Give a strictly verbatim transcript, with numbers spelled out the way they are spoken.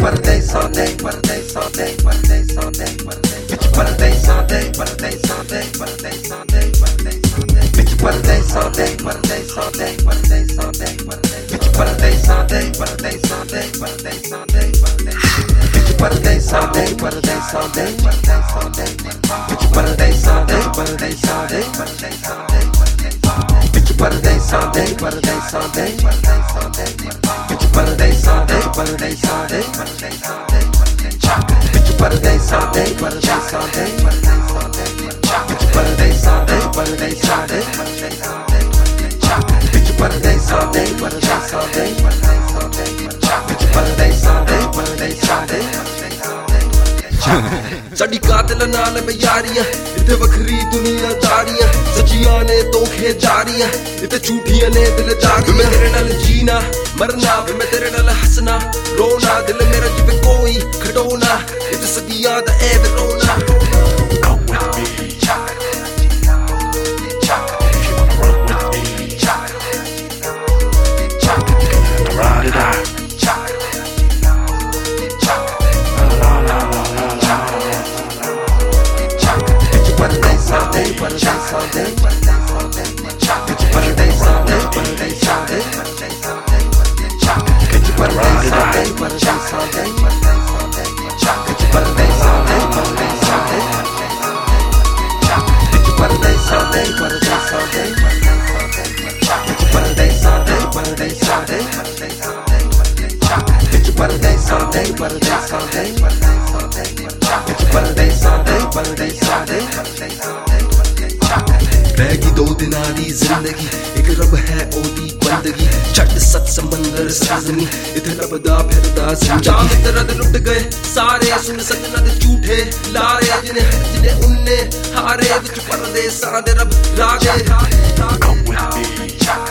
परदेस all day, परदेस all day, परदेस all day, bitch परदेस all day, परदेस all day, परदेस all day, परदेस all day, bitch परदेस all day, परदेस all day, परदेस all day, bitch परदेस all day, परदेस all day, परदेस all day, bitch परदेस all day, परदेस all day, परदेस all day, bitch परदेस all day, परदेस all day, परदेस all day, bitch परदेस all day, परदेस all day, परदेस all day, bitch परदेस all day, परदेस all day, परदेस all day, bitch परदेस all day, परदेस all day, परदेस all day, bitch परदेस all day, परदेस all day, परदेस all day, bitch परदेस all day, परदेस all day, परदेस all day, bitch परदेस all day, परदेस all day, साडी कातिल नाल में यारियां इत्थे वखरी दुनिया दारियां सच्चियां ने धोखे जारियां इत्थे झूठियां ने दिल जागियां मैं तेरे नाल जीना मरना मैं तेरे नाल हंसना रोना दिल मेरा जिवे कोई खडोना इत्थे सदियां दा ऐ रोना Pardees all day, pardees all day, pardees all day, bitch pardees all day, pardees all day, pardees all day, bitch pardees all day, pardees all day, pardees all day, bitch pardees all day, pardees all day, bitch pardees all day, pardees all day, bitch pardees all day, pardees all day, bitch pardees all day, pardees all day, bitch pardees all day, pardees all day. बैगी दो दिनां दी जिंदगी एक रब है ओदी बंदगी छट सत समंदर साजनी इथे लबदा फिरदा जिंदगी तेरा दिल लुट गए सारे सुन सजना दे झूठे लारे जिन्हें जिन्हें उन्ने हारे विच परदेसां दे रब राजे